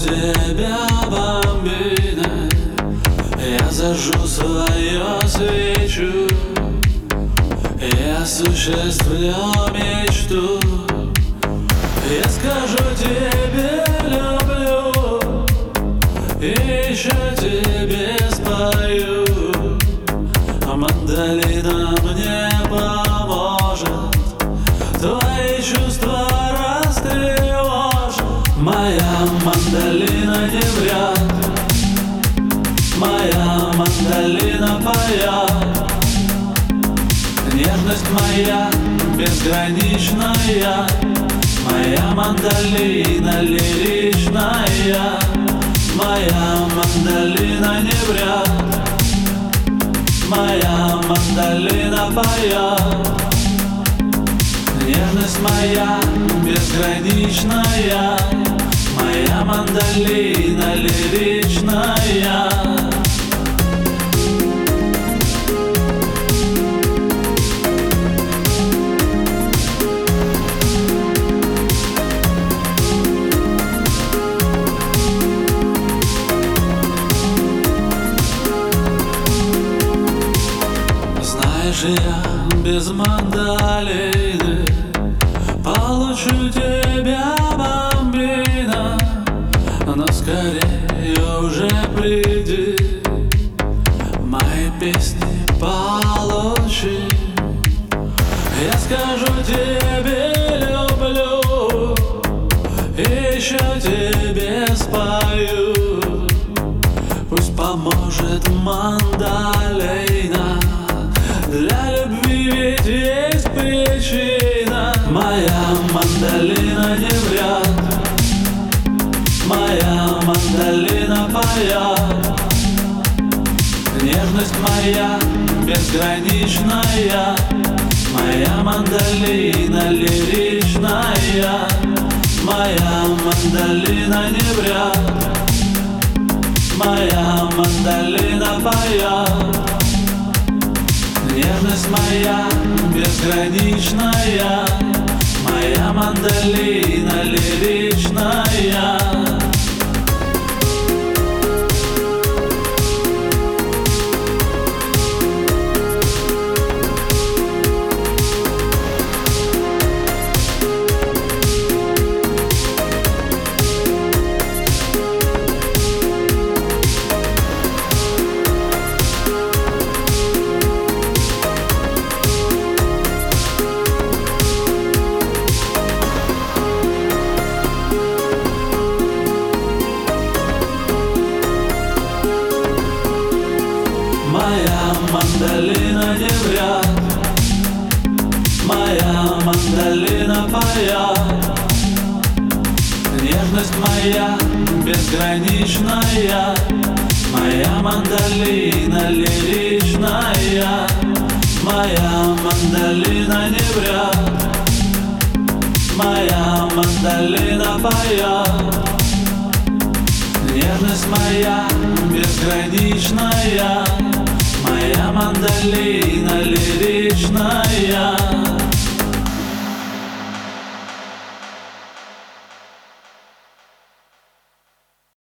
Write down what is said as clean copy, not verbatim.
тебя, бомбина, я зажжу свою свечу, я осуществлю мечту. Я скажу тебе люблю, и еще тебе спою, а мандолина мне поможет твои чувства растревожит. Моя мандолина не врет, моя мандолина поет. Нежность моя безграничная, моя мандолина лиричная. Моя мандолина не врет, моя мандолина поет. Нежность моя безграничная, моя мандолина лиричная. Знаешь, я без мандолины получу тебя, бомбина, но скорее уже приди, мои песни получи. Я скажу тебе люблю, и еще тебе спою. Пусть поможет мандолина, для любви ведь есть причина. Моя мандолина не врет, моя мандолина поет. Нежность моя безграничная, моя мандолина лиричная. Моя мандолина не врет, моя мандолина поет. Нежность моя безграничная, моя мандолина лиричная. Моя мандолина не врет, моя мандолина поет. Нежность моя безграничная, моя мандолина лиричная. Моя мандолина не врет, моя мандолина поет. Нежность моя безграничная, моя мандолина лиричная.